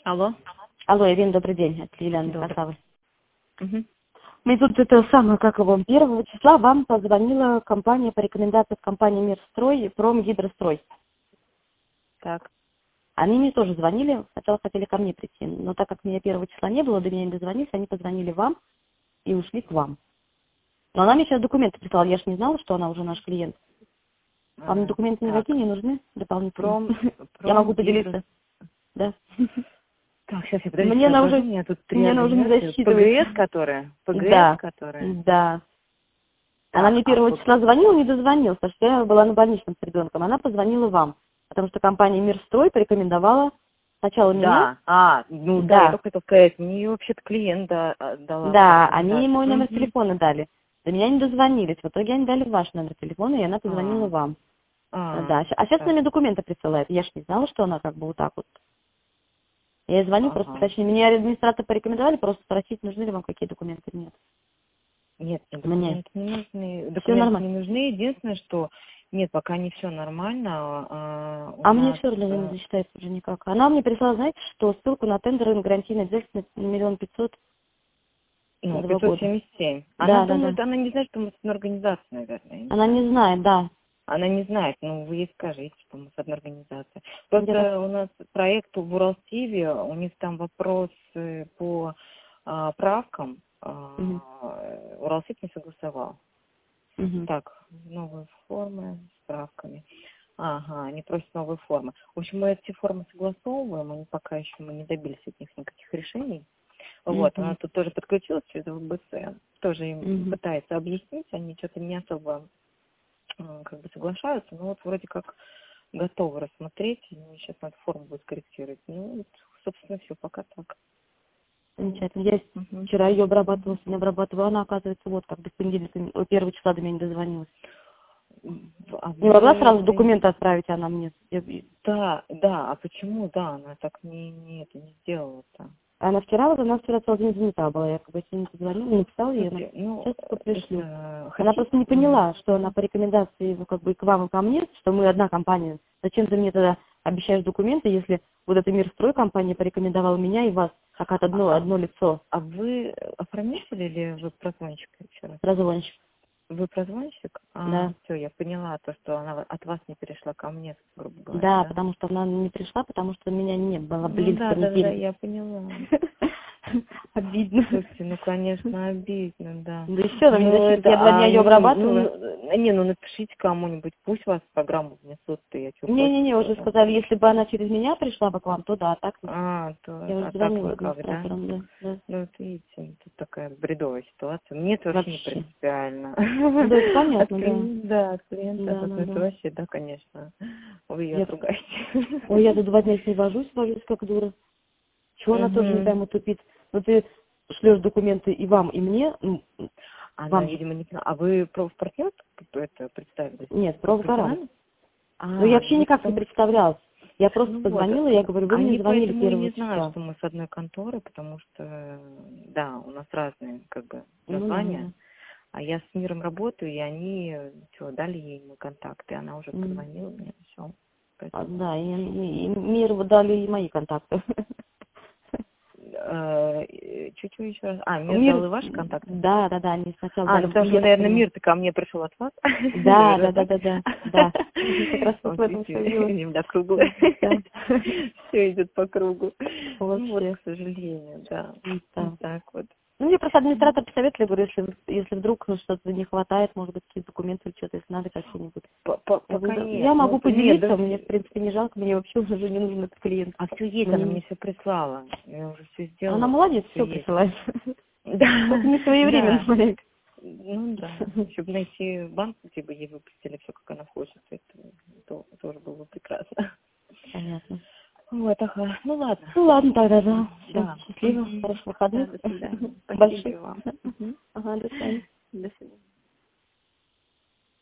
Алло. Алло, Ирина, добрый день. Это Елена Добрый. Касавой. Угу. Мы тут это самое, как его, 1 числа вам позвонила компания по рекомендации компании Мирстрой и Промгидрострой. Так. Они мне тоже звонили, сначала хотели ко мне прийти, но так как меня 1 числа не было, до меня не дозвонились, они позвонили вам и ушли к вам. Но она мне сейчас документы прислала, я же не знала, что она уже наш клиент. Вам документы Так. никакие не нужны дополнительно? Я Пром могу поделиться. Да. Так, сейчас я подождите, Мне она соображу, уже, у меня тут три мне она уже не организации. засчитывает. ПГС, которая? Да, которая? да. Она Так, мне 1 числа звонила, не дозвонилась, потому что я была на больничном с ребенком. Она позвонила вам, потому что компания Мирстрой порекомендовала сначала меня. Да, да, я Да, только хотела сказать, мне вообще-то клиент дала да, они мой номер порекомендацию. Угу. телефона дали. До меня не дозвонились. В итоге они дали ваш номер телефона, и она позвонила вам. Да, а сейчас она Так, мне документы присылает. Я ж не знала, что она как бы вот так вот. Я ей звоню, просто, ага. точнее, меня администратор порекомендовали, просто спросить, нужны ли вам какие документы. Нет. Нет, Мне. документы не нужны. Все Документы нормально. не нужны. Единственное, что нет, пока не все нормально. У А мне нас все равно не засчитается уже никак. Она мне прислала, знаете, что ссылку на тендер и на гарантийный ответственность на 1 500 000 на 2 года. 577. Она Да, да, думает, да. она не знает, что мы с одной организацией, наверное. Я не Она знаю. не знает, да. Она не знает, вы ей скажите, что мы с одной организацией. Я так... Просто у нас проект в Уралсибе, у них там вопросы по правкам. Угу. Уралсиб не согласовал. Угу. Так, новые формы с правками. Ага, они просят новые формы. В общем, мы эти формы согласовываем, они пока еще мы не добились от них никаких решений. Вот, Угу. она тут тоже подключилась через ВБЦ, тоже им Угу. пытается объяснить, они что-то не особо как бы соглашаются, но вот вроде как готовы рассмотреть, и сейчас надо форму будет корректировать. Ну, вот, собственно, все, пока так. Замечательно. Я Угу. вчера ее обрабатывала, сегодня обрабатывала, она, оказывается, вот как бы с понедельника, 1 числа до меня не дозвонилась. А Не могла вы сразу документы отправить она мне? Да, а почему, она так это не сделала-то? Она вчера, вот она вчера целый день занята была, я как бы сегодня позвонила, написала ей, она Слушайте, сейчас только пришлю. Она хотите? просто не поняла, что она по рекомендации как бы и к вам, и ко мне, что мы одна компания. Зачем ты мне тогда обещаешь документы, если вот эта Мирстрой компания порекомендовала меня и вас, как от одно лицо? А вы оформитель или вы прозвонщик еще раз? Прозвонщик. Вы прозвонщик? Да. Все, я поняла, то, что она от вас не перешла ко мне, грубо говоря, Да, да? потому что она не пришла, потому что меня не было, Ну блин, в да, понедельник. я поняла. Обидно. Слушайте, конечно, обидно, да. Да еще она мне Ну, засчитывает, я 2 дня ее обрабатываю. напишите кому-нибудь, пусть вас в программу внесут, и я что против. Не-не-не, уже сказали, если бы она через меня пришла бы к вам, то да, а так я уже Так звонила никак, да? администраторам, да. Ну, вот видите, тут такая бредовая ситуация. Мне это вообще не Вообще. принципиально. Ну, да, это понятно, да. От клиента, Да. это вообще, да, конечно. Вы ее отругаете. Ой, я тут 2 дня с ней вожусь как дура. Чего она тоже не Мгм. пойму тупит? Ну, ты шлешь документы и вам, и мне, Она, вам же. видимо, не поняла. А вы в партнер это представились? Нет, профгарант. Профессионально? Ну, я вообще Ну, никак не потому представлялась. Я просто Ну вот, позвонила, я говорю, вы мне они звонили поэтому и 1 не знают, числа. что мы с одной конторы, потому что, да, у нас разные, как бы, Ну, да. названия. А я с миром работаю, и они, дали ей мой контакт, и она уже позвонила мне, все. Да, и мир вы дали и мои контакты. Чуть-чуть еще раз. Мир дал и ваши контакты? Да, они сначала дали. Ну потому что, наверное, мир-то ко мне пришел от вас. Да. Как раз вот в этом все дело. Земля круглая. Да. Все идет по кругу. Ну вот, Вообще. к сожалению, да. Да. Так вот. Ну, мне просто администратор посоветовали, говорю, если вдруг что-то не хватает, может быть, какие-то документы или что-то, если надо какие-нибудь. Пока нет. Я могу поделиться, Нет, мне, в принципе, не жалко, мне вообще уже не нужен этот клиент. А все есть, она мне все прислала. Я уже все сделала. Она молодец, все есть. присылает. Да. Только не своевременно, Да. смотри. Ну да. Чтобы найти банк, где бы ей выпустили все, как она хочет, это тоже было бы прекрасно. Понятно. Вот, ага. Ну ладно. Ну ладно тогда, да. Да. Счастливо, хороших выходных. Да, до свидания. Спасибо Больших. вам. Ага, до свидания. До свидания.